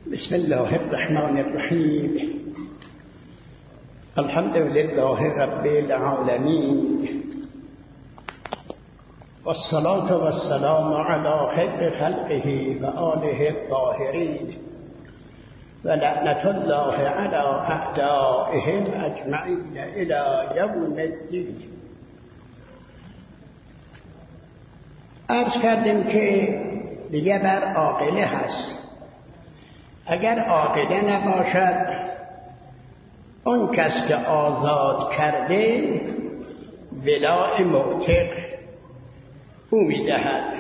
بسم الله الرحمن الرحیم. الحمد لله رب العالمین والصلاة والسلام على خير خلقه و آله الطاهرین و لعنة الله على اعدائهم اجمعین الى یوم الدین. عرض کردیم که دیگه بر عاقله هست. اگر عاقله نباشد، اون کس که آزاد کرده ولاء معتق او میدهد.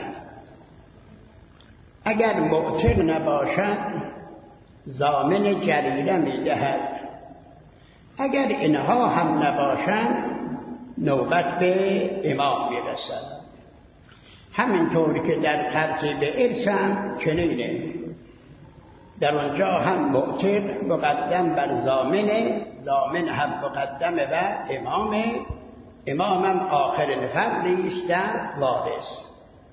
اگر معتق نباشد ضامن جریره میدهد. اگر اینها هم نباشند نوبت به امام میرسد. همینطور که در ترتیب ارث هم چنینه، در اونجا هم معتق مقدم بر ضامنه، ضامن هم مقدم بر امامه، امام هم آخرین فردی است در وارث.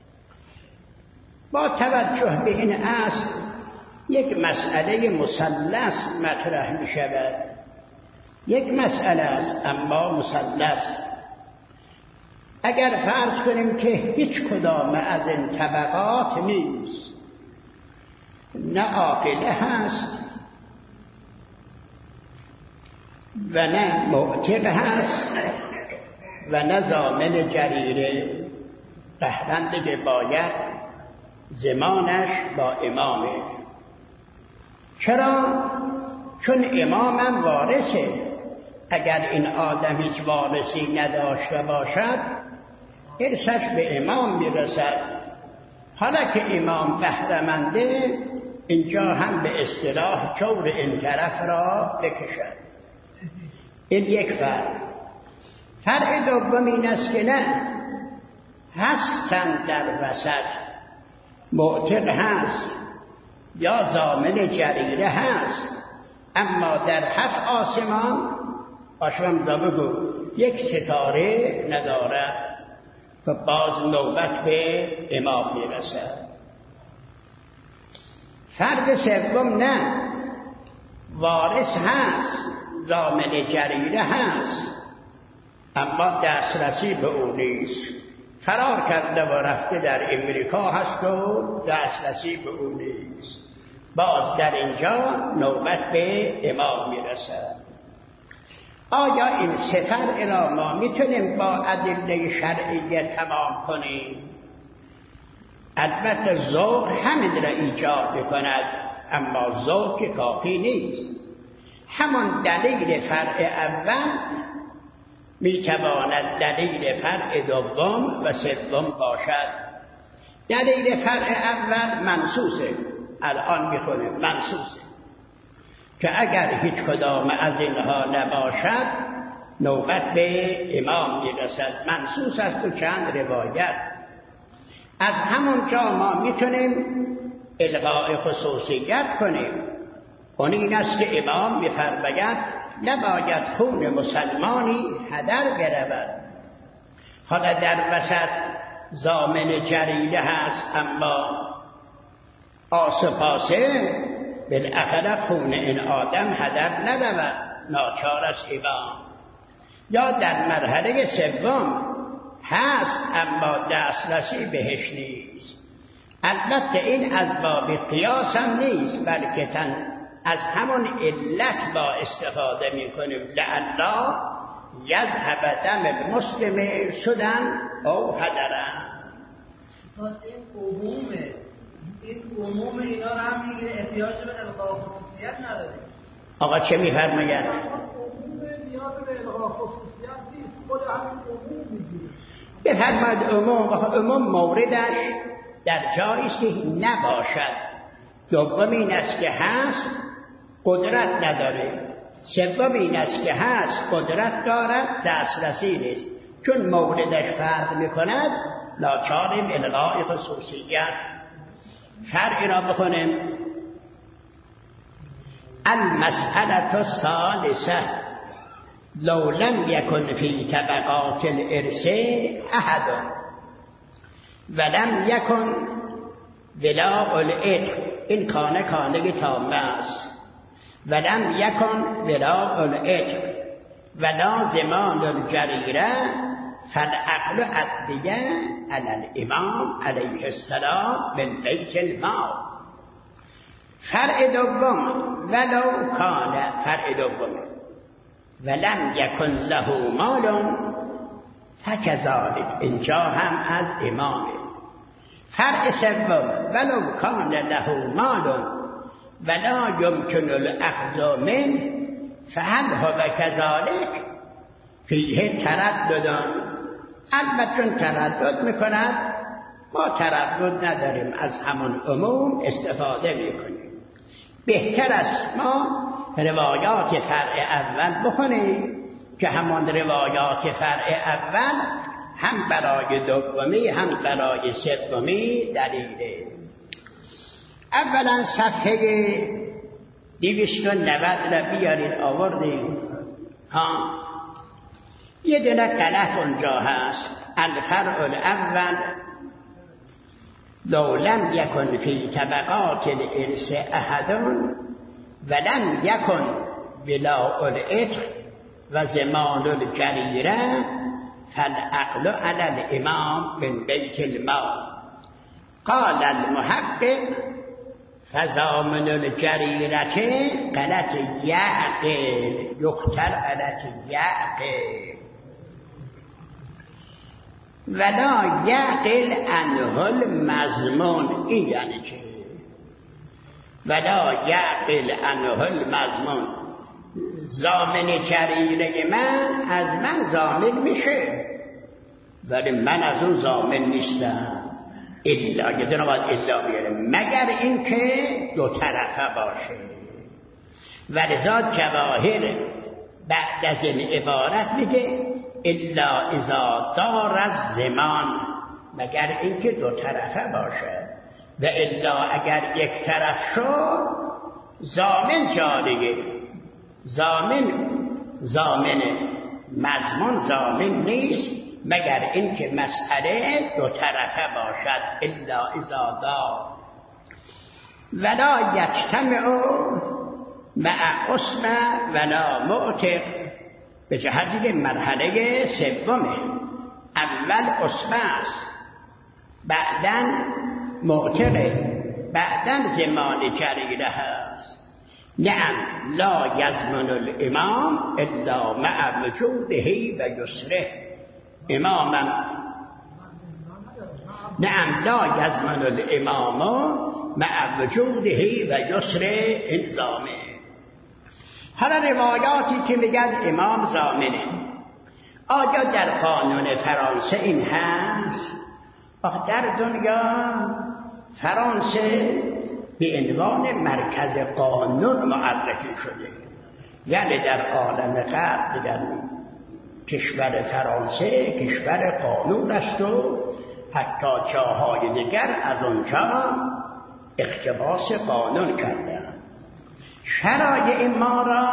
با توجه به این اصل یک مسئله مثلث مطرح می شود. یک مسئله است اما مثلث. اگر فرض کنیم که هیچ کدام از این طبقات نیست، نه عاقله هست و نه معتق هست و نه ضامن جریره، قهرن دیگه باید زمانش با امامه. چرا؟ چون امامم وارثه. اگر این آدم هیچ وارثی نداشته باشد ارثش به امام میرسد. حالا که امام بهره‌منده، اینجا هم به اصطلاح جور این طرف را بکشد. این یک فرق. فرق دوم این است که نه، هستن در وسط، معتق هست یا ضامن جریره هست، اما در 7 آسمان آشوامزا بگو یک ستاره ندارد و باز نوبت به امام میرسد. فرد سوم نه، وارث هست، ضامن جریره هست، اما دسترسی به او نیست. فرار کرده و رفته در امریکا هست و دسترسی به او نیست. باز در اینجا نوبت به امام میرسد. آیا این سفر را ما میتونیم با ادله شرعیه تمام کنیم؟ البته ذوق همین را ایجاد میکند، اما ذوق کافی نیست. همان دلیل فرع اول میتواند دلیل فرع دوم و سوم باشد. دلیل فرع اول منصوصه، الان میخونیم منصوصه، که اگر هیچ کدام از اینها نباشد نوبت به امام میرسد. منصوص است و چند روایت. از همون جا ما میتونیم الغاء خصوصیت کنیم. اون این است که امام میفرماید نباید خون مسلمانی هدر برود. حالا در وسط ضامن جریده هست، اما آسپاسه بالاخره خون این آدم هدر نرود، ناچار است امام. یا در مرحله سوم هست اما دسترسی بهش نیست. البته این از باب قیاس هم نیست، بلکه از همون علت با استفاده میکنیم. لعلا یذهب دم المسلم شدن او هدرن. این عموم اینا رو هم میگه، احتیاج به الغاء خصوصیت نداره. آقا چه میفرماید؟ عموم نیاز به الغاء خصوصیت نیست، خود همین عموم میگه. بفرماید عموم موردش در جایی است که نباشد. دوم این است که هست قدرت نداره. سوم این است که هست قدرت دارد دسترسی نیست. چون موردش فرق میکند ناچاریم الغاء خصوصیت. فرعی را بخونیم. المسألة الثالثة لو لم يكن في طبقات الإرث أحد ولم يكن ولاء العتق این خانه تامه است. ولم یکن ولاء العتق ولا زمان الجریره فالعقل عدیه علی الامام علیه السلام من بیت المال. فرع دوم ولو کان فرع دوم ولم یکن له مال فکذالک، اینجا هم از امامه. فرع سوم ولو کان له مال ولا یمکن الاخذ منه فهل هو کذالک فیه ترددان. البته تردد میکند، ما تردد نداریم، از همون عموم استفاده میکنیم. بهتر است ما روایات فرع اول بخونیم که همان روایات فرع اول هم برای دومی هم برای سومی دلیله. اولا صفحه 290 را بیارید آوردیم. یه دونه غلط اونجا هست. الفرع الاول لو لم یکن فی طبقات الارث احد ولم یکن ولاء العتق و زمان الجریره فالعقل علی الامام من بیت المال. قال المحقق فزامن الجریره غلط یعقل یختر غلط یعقل ولا یعقل عنه المضمون. این یعنی چه؟ ولا یعقل عنه المضمون. ضامن جریره من از من ضامن میشه ولی من از اون ضامن نیستم. الا یه دونه باید الا بیاره، مگر اینکه دو طرفه باشه. ولذا جواهر بعد از این عبارت میگه الا اذا دار الزمان، مگر اینکه دو طرفه باشه. و الا اگر یک طرف شد ضامن جاریه. ضامن مضمون ضامن نیست مگر اینکه مسئله دو طرفه باشد. الا اذا دار ولا یجتمع مع اسم ولا معتق. به جهت که مرحله سومه، اول اسم است، بعداً معتقه، بعداً زمان جریره هست. نعم لا یضمن الامام الا مع وجوده و یسره. اماما نعم لا یضمن الامام مع وجوده و یسره الزامه. حالا روایاتی که میگن امام ضامنه، آیا در قانون فرانسه این هست؟ در دنیا فرانسه به عنوان مرکز قانون معرفی شده. یعنی در عالم غرب در کشور فرانسه کشور قانون است و حتی جاهای دیگر از اونجا اقتباس قانون کردن. شرایع ما را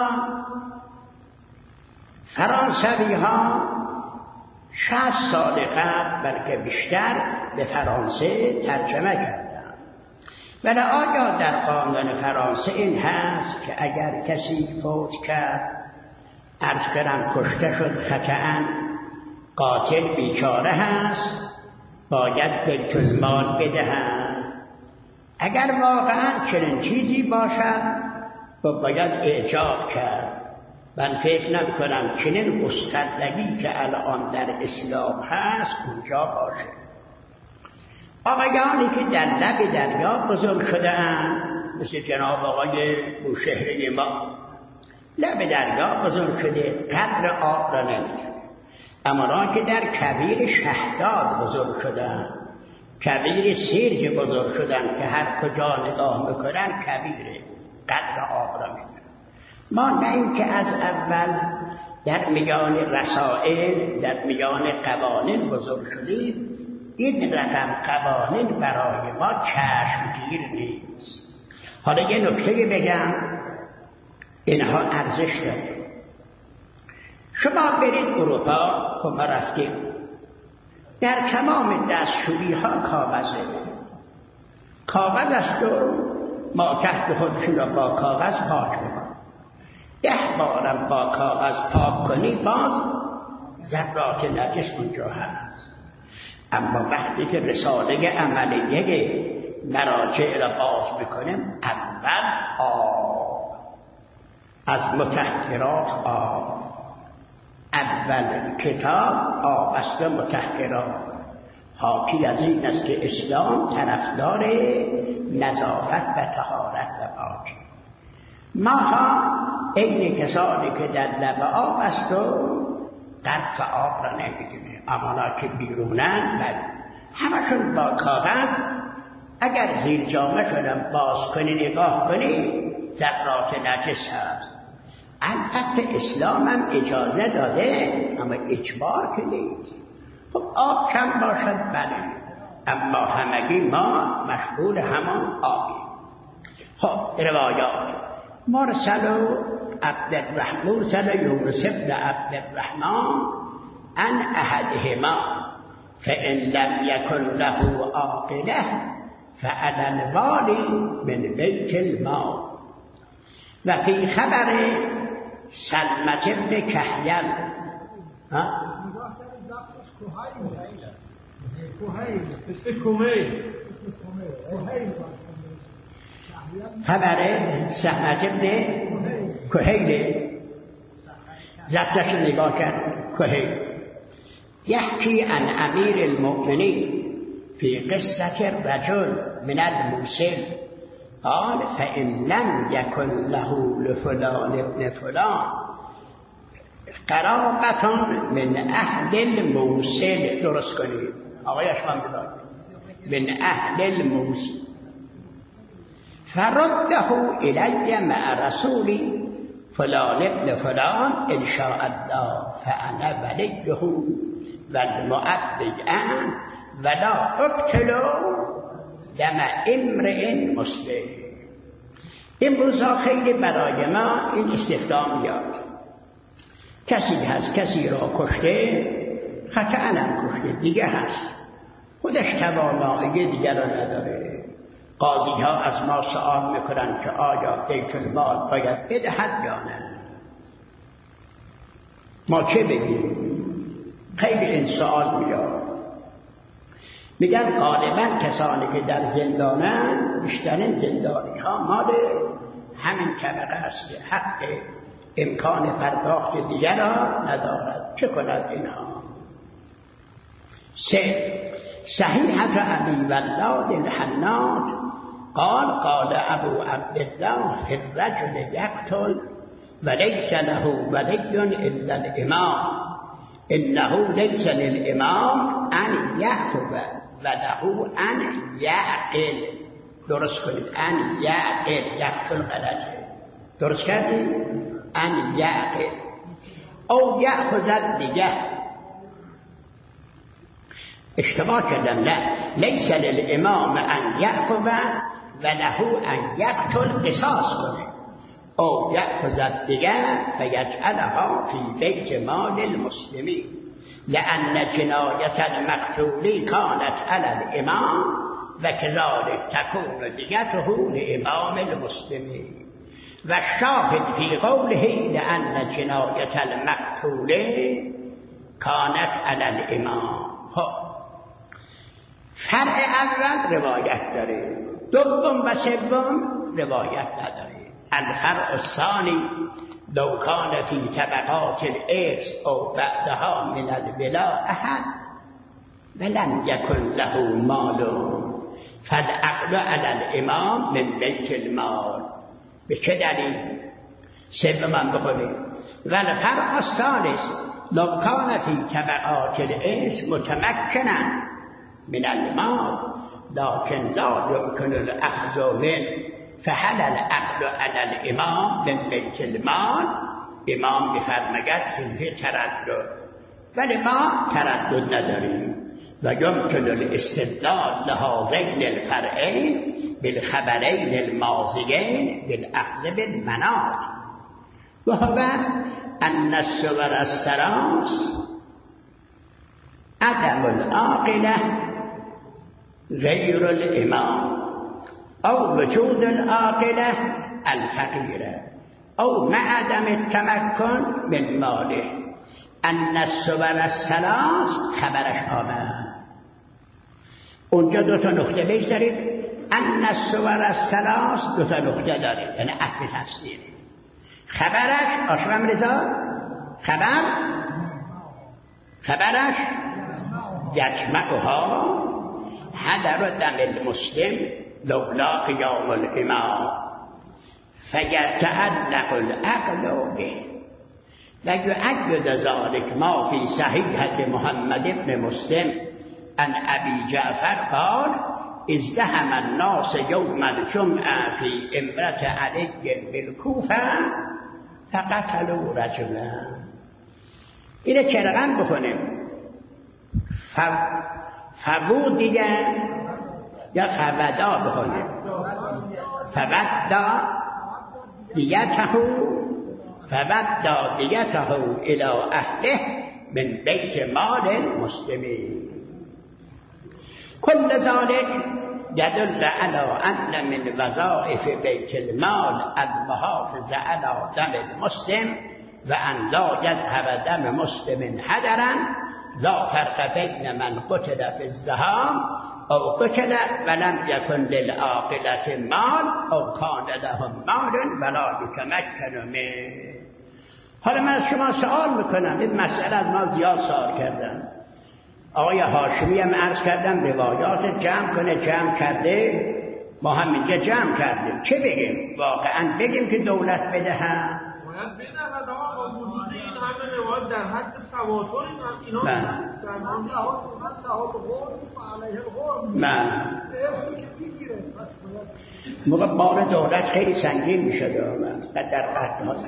فرانسوی ها 60 سال قبل بلکه بیشتر به فرانسه ترجمه کردن. ولی آیا در قانون فرانسه این هست که اگر کسی فوت کرد، عرض کردم کشته شد خطأً، قاتل بیچاره هست، باید بیت المال بدهند؟ اگر واقعاً چنین چیزی باشد باید اعجاب کرد. من فکر نمی‌کنم چنین گستردگی که الان در اسلام هست اونجا باشه. آقایانی که در لب دریا بزرگ شده‌اند مثل جناب آقای بوشهری ما، لب دریا بزرگ شده، قدر آب را نمی‌دونه. اما که در کویر شهداد بزرگ شدن، کویر سرج بزرگ شدن که هر کجا نگاه میکنن کویره، قدر آب را میدونن. ما نه اینکه از اول در میان رسائل، در میان قوانین بزرگ شدیم، این رقم قوانین برای ما چشمگیر نیست. حالا یه نکته بگم، اینها ارزش داره. شما برید اروپا، خب ما رفتیم، در تمام دستشویی ها کاغذ است و ما تحت خودشون را با کاغذ پاک میکنن. 10 بارم با کاغذ پاک کنی باز ذرات نجس اونجا هست. اما وقتی که رساله عملیه مراجع را باز میکنیم، اول آب، از مطهرات آب، اول کتاب آب است و مطهرات. حاکی از این است که اسلام طرفدار نظافت و طهارت و پاکی. ما این کسانی که در لب آب است و درک آب را نمیدونه، اما که بیرونن همشون با کاغذ اگر زیر جامه شدن باز کنی نگاه کنی ذرات نجس هست. البته اسلام هم اجازه داده اما اجبار که نیست. خب آب کم باشد بله، اما همگی ما مشغول همان آبی. خب روایات مرسل یونس بن عبد الرحمن عن احدهما فإن لم يكن له عاقله فعلى الوالي من بيت المال. و فی خبر سلمة بن کهیل خبر سلمة بن کهیل زبطش نگاه کرد کهیل یحکی عن امیر المؤمنین في قصة الرجل من الموصل قال فإن لم يكن له لفلان ابن فلان قرابة من أهل الموصل. درست کنید آقای اشوان بذارید من أهل الموصل فرده إلي مع رسول فلان ابن فلان إن شاء الله فأنا وليه والمؤدي عنه ولا اقتل دم امرئ مسلم. این روزا خیلی برای ما این استفهام میاد. کسی هست کسی را کشته، خطأ کشته دیگه هست، خودش توانایی دیگر را نداره. قاضی ها از ما سوال میکنن که آیا بیت المال باید بدهد یا نه. ما چه بگیم؟ خیلی این سوال میاد. میگن غالبا کسانی که در زندانن بیشترین زندانی ها مال همین طبقه است که حق امکان پرداخت دیگر را ندارد. چه کند اینها؟ 3 صحیحة ابی ولاد الحناط قال ابو عبدالله في الرجل يقتل وليس له ولي الا الامام انه ليس للامام ان يعفو وله ان يعقل. درست کنید ان يعقل، یقتل غلطه، درست کردید ان يعقل او یأخذ دیگه اشتباه کردم. نه لیس للامام ان یعفو وله ان یقتل، قصاص کنه او یأخذ دیگر فیجعلها فی بیت مال المسلمین لأن جنایت المقتول كانت على الامام و كذلك تكون دیته لامام المسلمین و شاهد فی قوله لأن جنایت المقتول كانت على الامام. خب فرع اول روایت داره، دوم و سوم روایت نداره. الفرع الثانی لو كان في طبقات الارث او بعدها من الولا احد ولم يكن له مال فالعقل على الامام من بيت المال. به چه دلیل؟ سوم بخونید. والفرع الثالث لو كان في طبقات الارث متمكنا من المال لكن لا يمكن الاخذ منه فهل العقل على الامام من بیت المال. امام میفرماید فیه تردد، ولی ما تردد نداریم و یمکن الاستدلال لهذین الفرعین بالخبرین الماضیین بالاخذ بالمناط و هو ان الصور الثلاث عدم العاقله غیر الامام او وجود العاقله الفقیره او مع عدم التمکن من ماله. ان الصور الثلاث خبرش آمد. اونجا دو تا نقطه بگذارید. ان الصور الثلاث دو تا نقطه دارید، یعنی عطف تفسیر. خبرش آشرم رضا خبرش یجمعها حضر دم المسلم لولا قیام الامام فیتعلق العقل به لیؤید ذلك ما فی صحیحة محمد بن مسلم عن ابی جعفر قال ازدحم الناس یوم الجمعة فی امرة علی بالکوفة فقتلوا رجلا. اینه چرقم بکنیم. فبود دیگه یا فودا بکنیم. فودا دیگته الى اهله من بیت مال المسلمین. کل ذلك يدل على ان من وظائف بیت المال المحافظه على دم المسلم وان لا يذهب دم مسلم هدرا لا فرق بين من قتل في الزحام او قتل ولم يكن للعاقلة مال او كان لهم مال ولا يتمكن منه. حالا من از شما سوال میکنم، این مسئله از ما زیاد سوال کردن. آقای هاشمی هم عرض کردم روایات جمع کرده، ما هم اینجا جمع کردیم. چه بگیم؟ واقعا بگیم که دولت بده هم؟ باید بده و با وجود این همه روایات در حد تواتر اینا در مورد لحاظ غرب و علیه الغرب اسمی که میگیره. موقع بار دولت خیلی سنگین میشده در قد ها.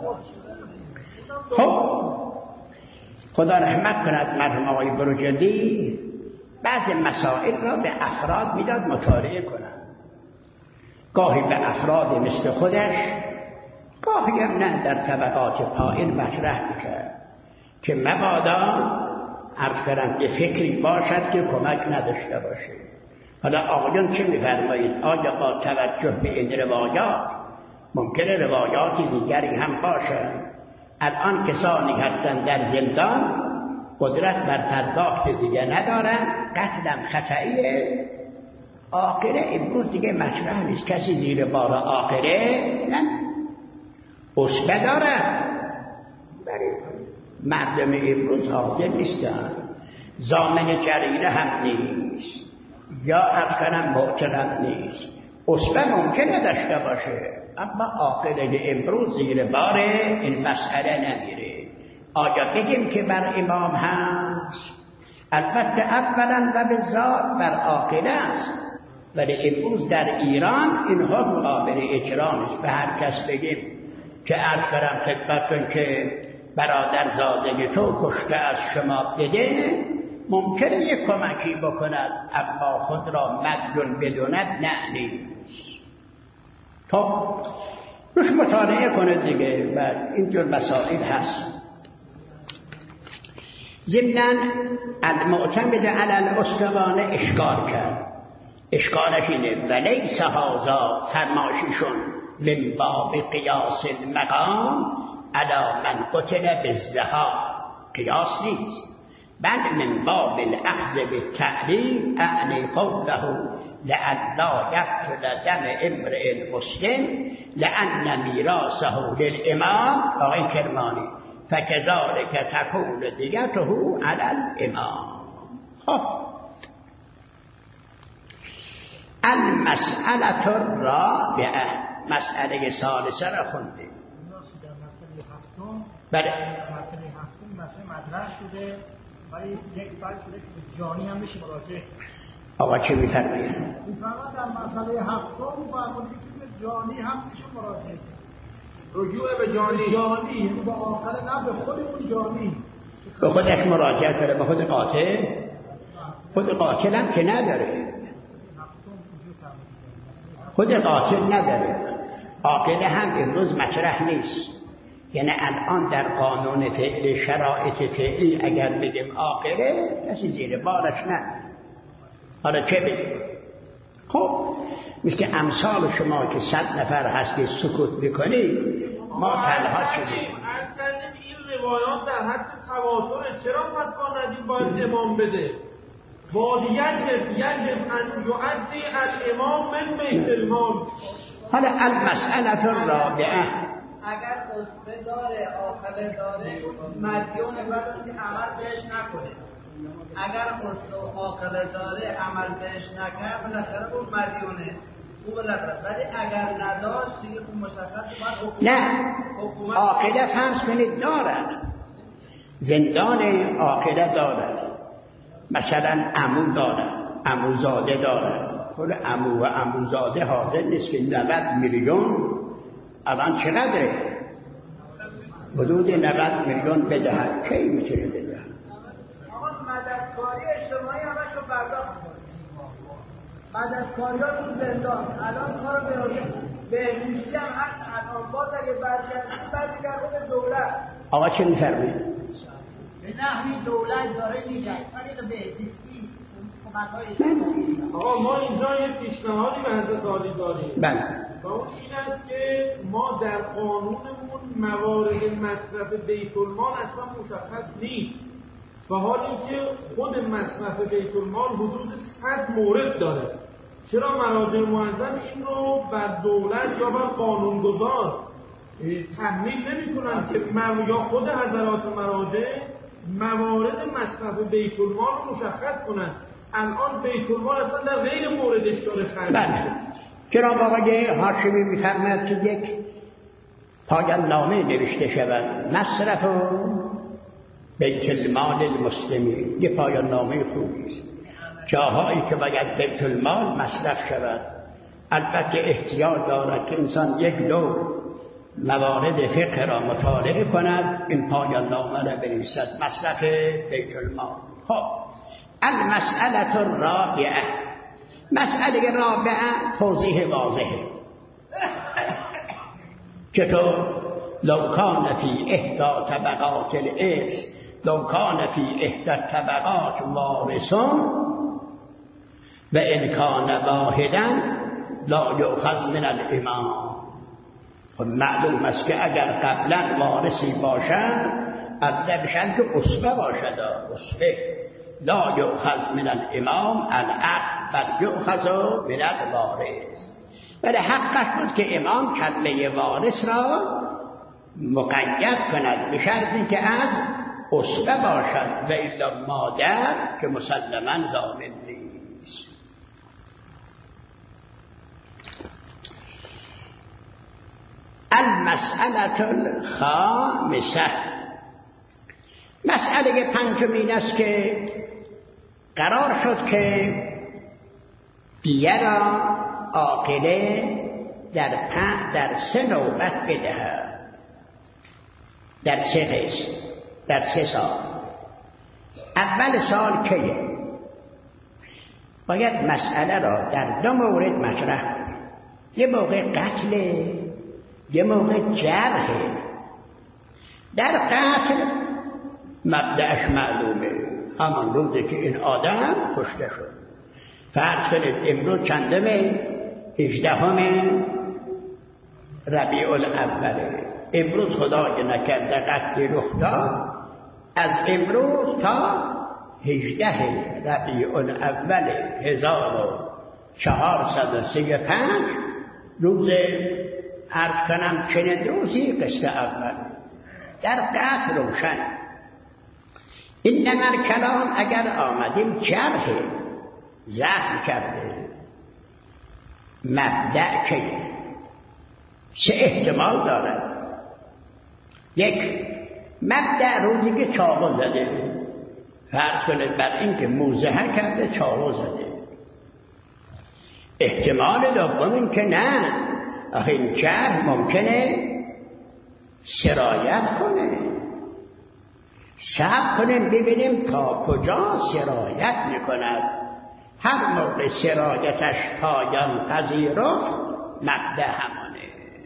خب خدا رحمت کند مرحوم آقای بروجردی بعض مسائل را به افراد میداد مطالعه کنند، گاهی به افراد مثل خودش، گاهی هم نه در طبقات پایین مطرح میکرد که مبادا عرض کردم که فکری باشد که کمک نداشته باشه. حالا آقایان چه میفرمایید؟ آیا با توجه به این روایات ممکنه روایاتی دیگری هم باشد؟ الان کسانی هستند در زندان قدرت بر پرداخت دیگه ندارن، قتلم خطئیه، عاقله امروز دیگه مطرح نیست. کسی زیر بار عاقله نه اصبه دارن، برای مردم امروز حاضر نیستن. ضامن جریره هم نیست یا افکنم معترم نیست. اصبه ممکنه داشته باشه اما عاقله امروز زیر بار این مسئله نمیره. آیا بگیم که بر امام هست؟ البته اولا و بالذات بر عاقله است، ولی امروز در ایران اینها مقابل اجرا نیست. به هر کس بگیم که عرض کردم خدمتتون که برادر زاده تو کشته از شما بده، ممکنه یک کمکی بکند اما خود را مدیون بدوند نه نیست. تو روش مطالعه کنید دیگه و اینجور مسائل هست. ضمناً المعتمد علی الاسطوانه اشکال کرد. اشکالش اینه ولیس هذا فرماشیشون من باب قیاس المقام علی من قتل بالزحام، قیاس نیست، بل من باب الاخذ بالتعلیم اعنی قوله لئلا یقتل دم امرئ مسلم لأن میراثه للامام آقای کرمانی فکذلک تکون دیته علی الامام. خب المسئله الرابعه، مسئله ثالثه را خوندیم. بله مسئله هفتم مسئله مطرح شده ولی یک فرق شده که به جانی هم میشه مراجعه. آقا چه می‌فرمایید؟ می‌فرماید در مسئله هفتم فرمودید که به جانی هم میشه مراجعه. رجوع به جانی یعنی با آخر نه به خود اون جانی، به خودش مراجعه کنه، به خود قاتل. خود قاتل هم که نداره، خود قاتل نداره، عاقله هم امروز مطرح نیست. یعنی الان در قانون فعلی شرایط فعلی اگر بگیم عاقله کسی زیر بارش نه. حالا چه بگیم؟ خب مثل که امثال شما که 100 نفر هستید سکوت میکنید، ما تنها شدیم. عرض کردیم این روایات در حد تواتره، چرا فتوا ندیم باید امام بده؟ باید یجب ان یؤدی الامام من بیت المال. حالا المسئله الرابعه، اگر اسوه داره عاقبه داره مدیون باید که عمل بهش نکنه. اگر اسوه عاقبه داره عمل بهش نکنه بالاخره اون مدیونه او بالاخره، ولی اگر نداشت دیگه اون مشخص باید نه عاقله فرض کنید دارد، زندان عاقله دارد، مثلا عمو دارد، عموزاده دارد. خود عمو و عموزاده حاضر نیست که 90 میلیون الان چقدره؟ حدود 90 میلیون بدهد. کی میتونه بدهد؟ آقا مددکاری اجتماعی همش رو پرداخت کنید. مددکاری ها تو زندان الان کار بهزیستی هم هست، الان باز اگه برگردون به دولت. آقا چه میفرمایید؟ به نحوی دولت داره میگه طریق بهزیستی کمک‌های اجتماعی. آقا ما اینجا یه پیشنهادی به حضرت عالی داریم. بله. و اون این است که ما در قانونمون موارد مصرف بیت المال اصلا مشخص نیست، و حال اینکه خود مصرف بیت المال حدود 100 مورد داره. چرا مراجع معظم این رو بر دولت یا بر قانونگذار تحمیل نمی کنن که یا خود حضرات مراجع موارد مصرف بیت المال رو مشخص کنن؟ الان بیت المال اصلا در غیر موردش داره خرج میشه. جناب آقای هاشمی می‌فرماید که یک پایان نامه نوشته شود مصرف بیت المال المسلمین. یک پایان نامه خوبی است. جاهایی که باید بیت المال مصرف شود، البته احتیاج دارد که انسان یک دور موارد فقه را مطالعه کند، این پایان نامه را بنویسد مصرف بیت المال. خب المسئله الرابعه، مسئله رابعه توضیح واضحه. چطور؟ لو کان فی احدی طبقات الارث، لو کان فی احدی طبقات وارثون و ان کان واحدا لا یؤخذ من الامام. خب معلوم است که اگر قبلا وارثی باشد ادبشن که اسوه باشد، اسوه لا یؤخذ من الامام العقل بل یؤخذ من الوارث. ولی حقش بود که امام کلمه وارث را مقید کند به شرطی که از اسوه باشد و الا مادر که مسلما ضامن نیست. المسئله الخامسه، مسئله پنجمین است که قرار شد که دیه را عاقله در 3 نوبت بدهد، در 3 قسط، در 3 سال. اول سال کیه؟ باید مسئله را در 2 مورد مطرح کنیم. یه موقع قتله، یه موقع جرحه. در قتل مبدأش معلومه، همان روزی که این آدم کشته شد. فرض کنید امروز چندمه؟ 18 ربیع الاوله. امروز خدای نکرده قتل رخ داد، از امروز تا 18 ربیع الاول 1435 روز عرض کنم چنین روزی قسط اول. در قتل روشن. اینما الکلام اگر آمدیم جرح زخم کرده، مبدأ که 3 احتمال دارد. یک، مبدأ روزی که چاقو زده، فرض کنید بر این که موزه کرده چاقو زده. احتمال دوم این که نه، آخه این جرح ممکنه سرایت کنه. صبر کنیم ببینیم تا کجا سرایت میکند. هر موقع سرایتش پایان پذیرفت مبدأ همانه.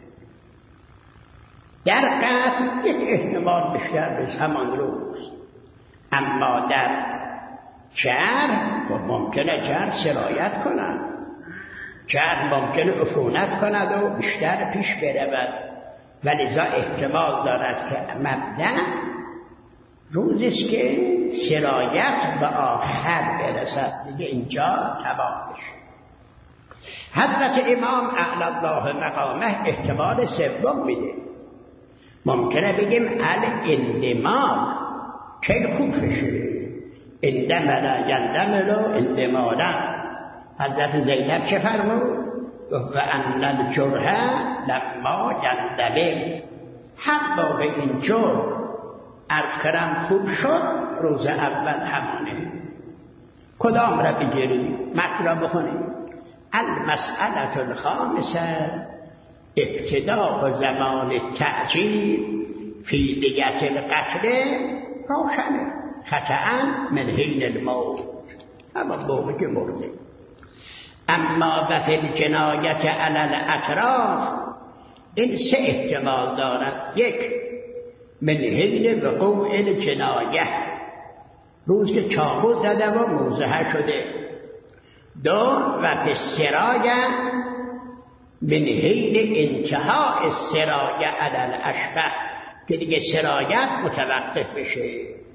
در قتل یک احتمال بیشتر به همان روز، اما در جرح ممکنه جرح سرایت کنند. جهل ممکنه عفونت کند و بیشتر پیش برود، ولذا احتمال دارد که مبدأ روزی است که سرایت به آخر برسد، دیگه اینجا تمام بشه. حضرت امام اعلی الله مقامه احتمال سوم میده. ممکنه بگیم الاندمال که خوب بشه، اندمل یندمل اندمالا. حضرت زینب چه فرمود؟ و ان الجرح لما یندمل، هر موقع این جرح عرض کردم خوب شد روز اول همانه. کدام را بگیریم؟ متن را بخونیم. المسئله الخامسه ابتداء زمان التعجیل فی دیت القتل روشنه خطأ من حین الموت، اما موقع که مرده. اما و فی الجنایت علی الاطراف، این سه احتمال دارد. یک، من حین وقوع الجنایه، روز که چاقو زده و موضح شده. دو، و فی السرایه من حین انتهاء السرایه علی الاشبه، که دیگه سرایت متوقف بشه.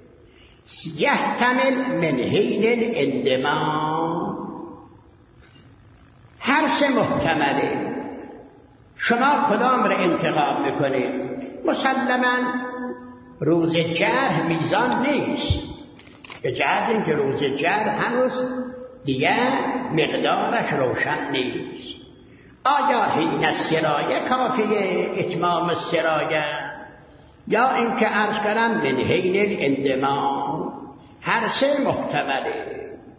یحتمل من حین الاندمام. هر سه محتمله، شما کدام را انتخاب میکنید؟ مسلما روز جرح میزان نیست، به جهت اینکه روز جرح هنوز دیگه مقدارش روشن نیست. آیا حین السرایه کافیه اتمام السرایه، یا اینکه عرض کردم من حین الاندمام؟ هر سه محتمله.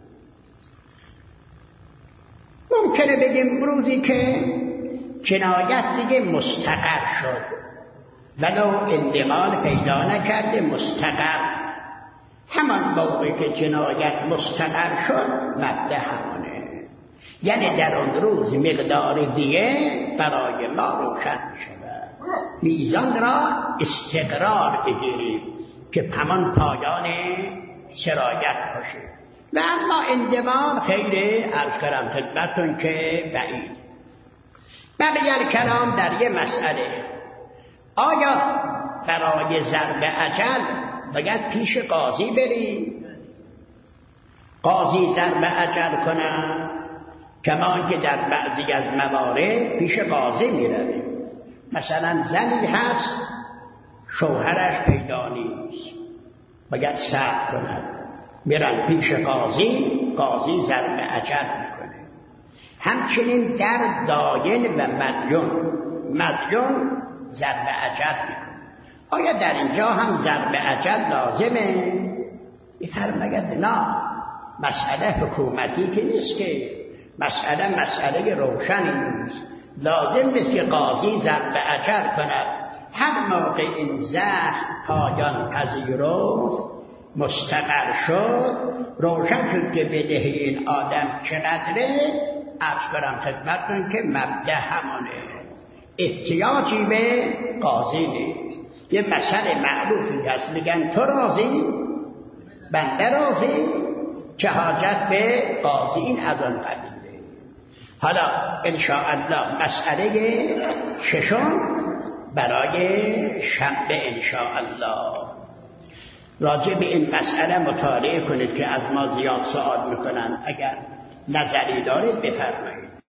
ممکنه بگیم روزی که جنایت دیگه مستقر شد، ولو اندمال پیدا نکرده، مستقر، همان موقع که جنایت مستقر شد مبدأ همانه. یعنی در اون روز مقدار دیگه برای ما روشن شود. میزان را استقرار بگیریم که همان پایان سرایت باشه. و اما اندمام خیلی عرض کردم خدمتتون که بعید. بقیه الکلام در یه مسئله، آیا برای ضرب اجل باید پیش قاضی بریم؟ قاضی ضرب اجل کنن، کما که در بعضی از موارد پیش قاضی میرویم. مثلا زنی هست شوهرش پیدا نیست، باید صبر کند، میرن پیش قاضی، قاضی ضرب اجل میکنه. همچنین در داین و مدیون ضرب اجل میکنه. آیا در اینجا هم ضرب اجل لازمه؟ میفرماید نه، مسئله حکومتی که نیست، که مسئله روشنی نیست. لازم نیست که قاضی ضرب اجل کند. هر موقع این زخم پایان پذیرفت، مستقر شد، روشن شد که بدهی این آدم چقدره، عرض کنم خدمتتون که مبدأ همانه، احتیاجی به قاضی نیست. یه مسئله معروفی هست، میگن تو راضی بنده راضی، چه حاجت به قاضی؟ این از آن قبیله. حالا انشاءالله مسئله ششم برای شنبه انشاءالله. راجع به این مسئله مطالعه کنید که از ما زیاد سوال میکنن. اگر نظری دارید بفرمایید.